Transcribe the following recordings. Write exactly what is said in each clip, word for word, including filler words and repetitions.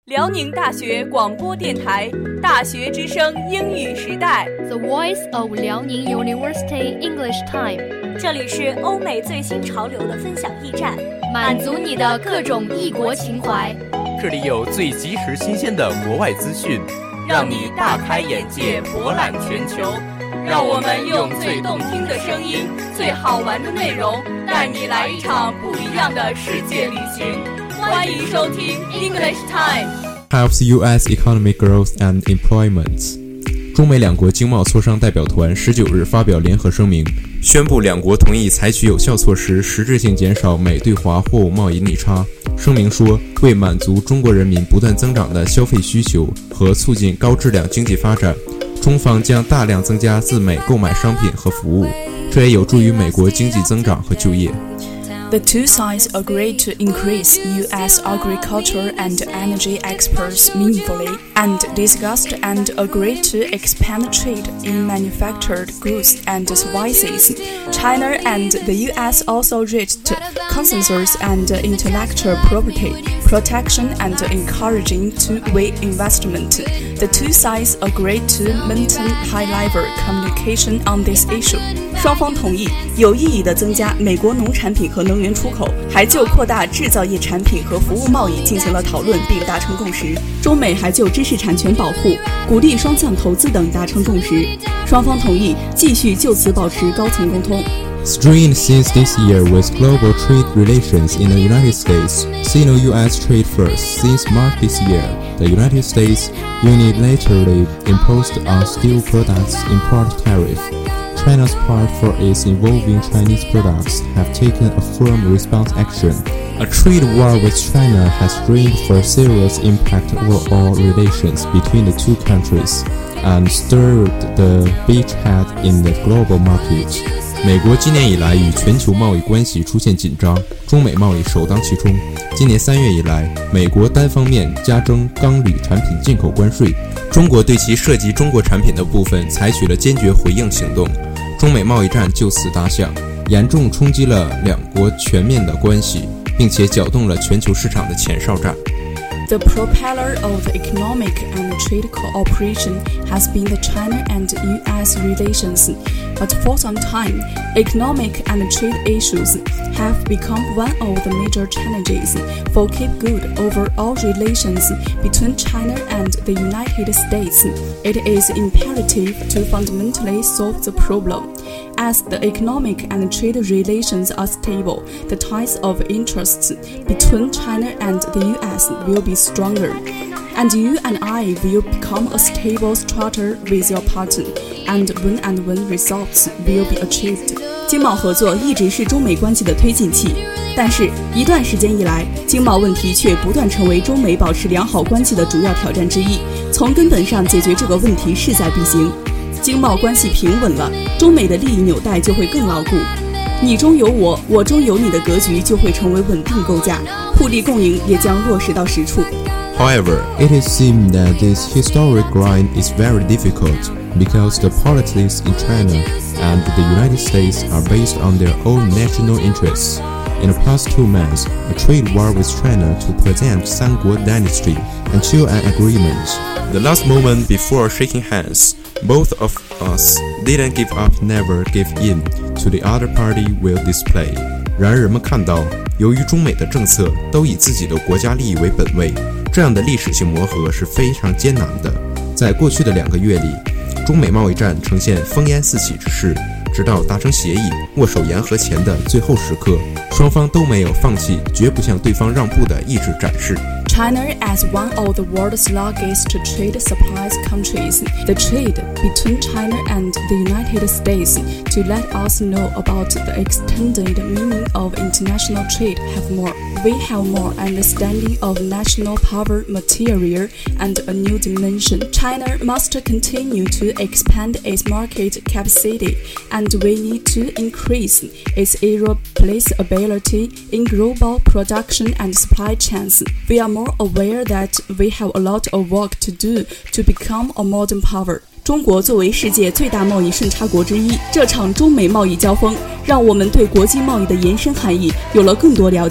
辽宁大学广播电台大学之声英语时代 The Voice of Liaoning University English Time， 这里是欧美最新潮流的分享驿站， 满足你的各种异国情怀。 这里有最及时新鲜的国外资讯， 让你大开眼界，博览全球。让我们用最动听的声音，最好玩的内容，带你来一场不一样的世界旅行。欢迎收听 English Time。Helps U S economic growth and employment。中美两国经贸磋商代表团十九日发表联合声明，宣布两国同意采取有效措施，实质性减少美对华货物贸易逆差。声明说，为满足中国人民不断增长的消费需求和促进高质量经济发展，中方将大量增加自美购买商品和服务，这也有助于美国经济增长和就业。 The two sides agreed to increase U S agriculture and energy exports meaningfully, and discussed and agreed to expand trade in manufactured goods and services. China and the U S also reached consensus on intellectual property protection and encouraging two-way investment. The two sides agreed to maintain high-level communication on this issue. 双方同意有意义地增加美国农产品和能源出口，还就扩大制造业产品和服务贸易进行了讨论并达成共识。中美还就知识产权保护、鼓励双向投资等达成共识。双方同意继续就此保持高层沟通。 Strained since this year with global trade relations in the United States, Sino-U S trade first. Since March this year, the United States unilaterally imposed a steel products import tariff. China's part for its involving Chinese products have taken a firm response action. A trade war with China has strained for serious impact overall relations between the two countries and stirred the beachhead in the global market. 美国今年以来与全球贸易关系出现紧张，中美贸易首当其冲。今年三月以来，美国单方面加征钢铝产品进口关税，中国对其涉及中国产品的部分采取了坚决回应行动。中美贸易战就此打响，严重冲击了两国全面的关系，并且搅动了全球市场的前哨战。 The propeller of economic and trade cooperation has been the China and U S relations, but for some time, economic and trade issues have become one of the major challenges for keep good overall relations between China and the United States. It is imperative to fundamentally solve the problem. As the economic and trade relations are stable, the ties of interests between China and the U S will be stronger, and you and I will become a stable structure with your partner, and when and when results will be achieved. 经贸合作一直是中美关系的推进器，但是一段时间以来，经贸问题却不断成为中美保持良好关系的主要挑战之一。从根本上解决这个问题势在必行。经贸关系平稳了，中美的利益纽带就会更牢固，你中有我，我中有你的格局就会成为稳定构架，互利共赢也将落实到实处。 However, it is seen that this historic grind is very difficult because the politics in China and the United States are based on their own national interests. In the past two months, a trade war with China to present Sanguo dynasty until an agreement. The last moment before shaking hands, both of us didn't give up, never give in to the other party will display. 然而人们看到，由于中美的政策都以自己的国家利益为本位，这样的历史性磨合是非常艰难的。在过去的两个月里，中美贸易战呈现烽烟四起之势，直到达成协议、握手言和前的最后时刻，双方都没有放弃绝不向对方让步的意志展示。 China, as one of the world's largest trade supplies countries, the trade between China and the United States to let us know about the extended meaning of international trade have more. We have more understanding of national power material and a new dimension. China must continue to expand its market capacity, and we need to increase its irreplaceability in global production and supply chains. We are more aware that we have a lot of work to do to become a modern power. 中国作为世界最大贸易顺差国之一，这场中美贸易交锋让我们对国际贸易的延伸含义有了更多了解。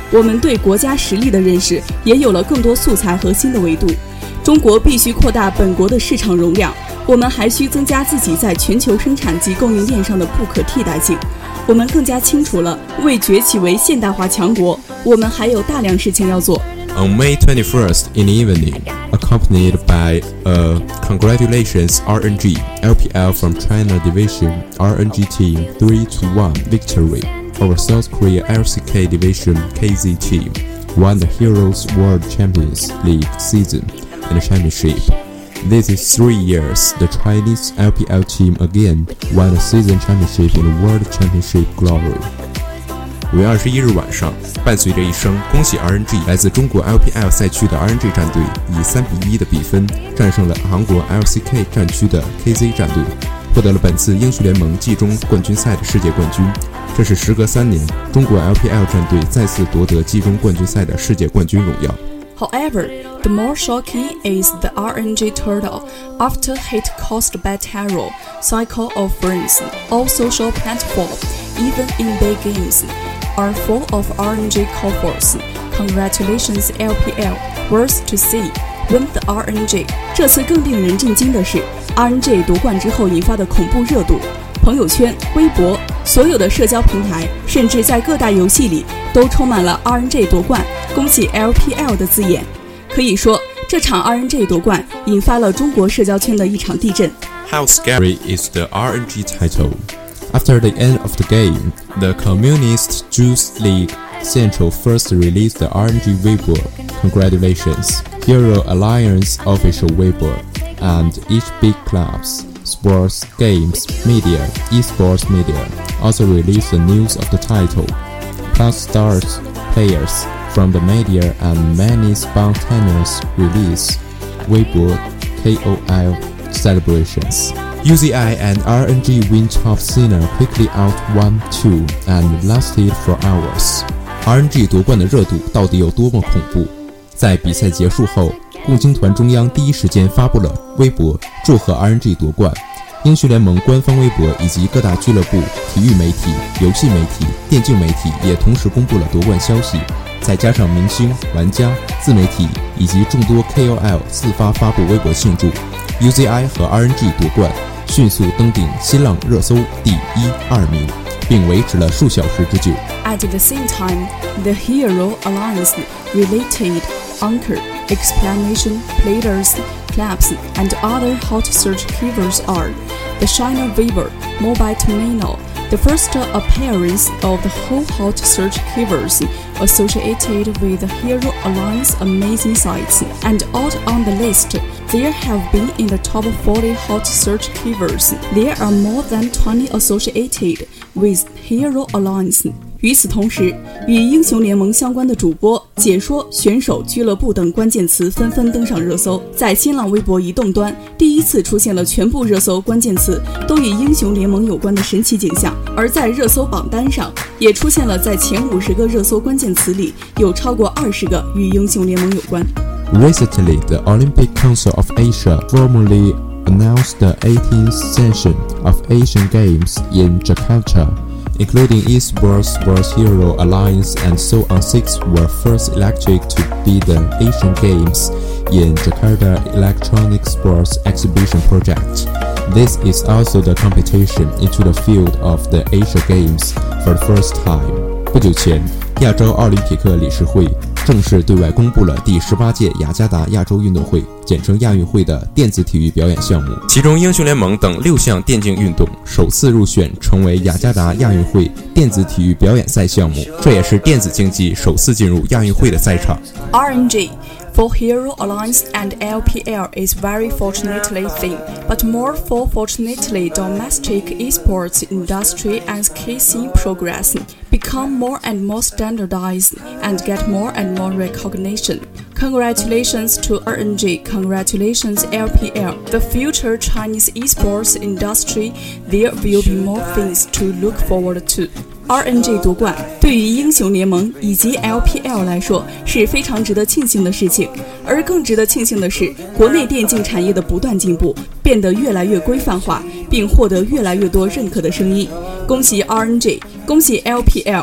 我们对国家实力的认识也有了更多素材和新的维度。中国必须扩大本国的市场容量，我们还需增加自己在全球生产及供应链上的不可替代性。我们更加清楚了，为崛起为现代化强国，我们还有大量事情要做。 On May twenty-first in the evening, accompanied by a congratulations R N G L P L from China Division R N G team three to one victory over South Korea L C K Division K Z team, won the Heroes World Champions League season in the championship. This is three years the Chinese L P L team again won the season championship in the World Championship glory. 五月二十一日晚上，伴随着一声恭喜 R N G， 来自中国 L P L 赛区的 R N G 战队以三比一的比分战胜了韩国 L C K 战区的 K Z 战队，获得了本次英雄联盟季中冠军赛的世界冠军。这是时隔三年，中国 L P L 战队再次夺得季中冠军赛的世界冠军荣耀。 However, the more shocking is the R N G turtle after hate caused by terror, cycle of friends, all social platforms, even in big games, are full of R N G cohorts. Congratulations L P L, worth to see. Win the R N G. 这次更令人震惊的是 R N G 夺冠之后引发的恐怖热度。朋友圈、微博，所有的社交平台，甚至在各大游戏里都充满了 R N G 夺冠恭喜 L P L 的字眼。可以说，这场 R N G 夺冠引发了中国社交圈的一场地震。 How scary is the R N G title? After the end of the game, the Communist Juice League Central first released the R N G Weibo. Congratulations, Hero Alliance official Weibo, and each big clubs, sports, games, media, esports media also released the news of the title, plus stars, players from the media and many spontaneous release Weibo K O L celebrations. U Z I and R N G win top Cena quickly out one two and lasted for hours. R N G 夺冠的热度到底有多么恐怖？在比赛结束后，共青团中央第一时间发布了微博祝贺 R N G 夺冠。英雄联盟官方微博以及各大俱乐部、体育媒体、游戏媒体、电竞媒体也同时公布了夺冠消息。再加上明星、玩家、自媒体以及众多 K O L 自发发布微博庆祝 ，U Z I 和 R N G 夺冠，迅速登顶新浪热搜第一、二名，并维持了数小时之久。 At the same time, the Hero Alliance related anchor, explanation, players, clubs, and other hot search keywords are the China Weibo, Mobile Terminal, the first appearance of the whole hot search keywords associated with the Hero Alliance amazing sites, and out on the list, there have been in the top forty hot search keywords. There are more than twenty associated with Hero Alliance. 与此同时，与英雄联盟相关的主播、解说、选手、俱乐部等关键词纷纷登上热搜。在新浪微博移动端，第一次出现了全部热搜关键词都与英雄联盟有关的神奇景象，而在热搜榜单上，也出现了在前五十个热搜关键词里有超过二十个与英雄联盟有关。 Recently, the Olympic Council of Asia formally announced the eighteenth session of Asian Games in Jakarta.Including eSports, Sports Hero Alliance, and so on. Six were first elected to be the Asian Games in Jakarta Electronic Sports Exhibition Project. This is also the competition into the field of the Asia Games for the first time. 不久前，亚洲奥林匹克理事会正式对外公布了第十八届雅加达亚洲运动会，简称亚运会的电子体育表演项目，其中英雄联盟等六项电竞运动首次入选成为雅加达亚运会电子体育表演赛项目，这也是电子竞技首次进入亚运会的赛场。 R N G for Hero Alliance and L P L is very fortunately thin, but more for fortunately domestic esports industry as K C progress, become more and more standardized and get more and more recognition. Congratulations to R N G, congratulations L P L. The future Chinese esports industry, there will be more things to look forward to. R N G 夺冠对于英雄联盟以及 L P L 来说是非常值得庆幸的事情，而更值得庆幸的是，国内电竞产业的不断进步，变得越来越规范化，并获得越来越多认可的声音。恭喜 R N G， 恭喜 L P L。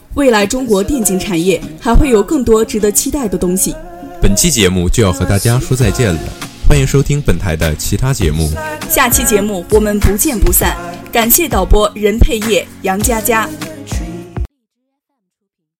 未来中国电竞产业还会有更多值得期待的东西。 本期节目就要和大家说再见了，欢迎收听本台的其他节目。 下期节目我们不见不散。感谢导播任佩叶、杨佳佳。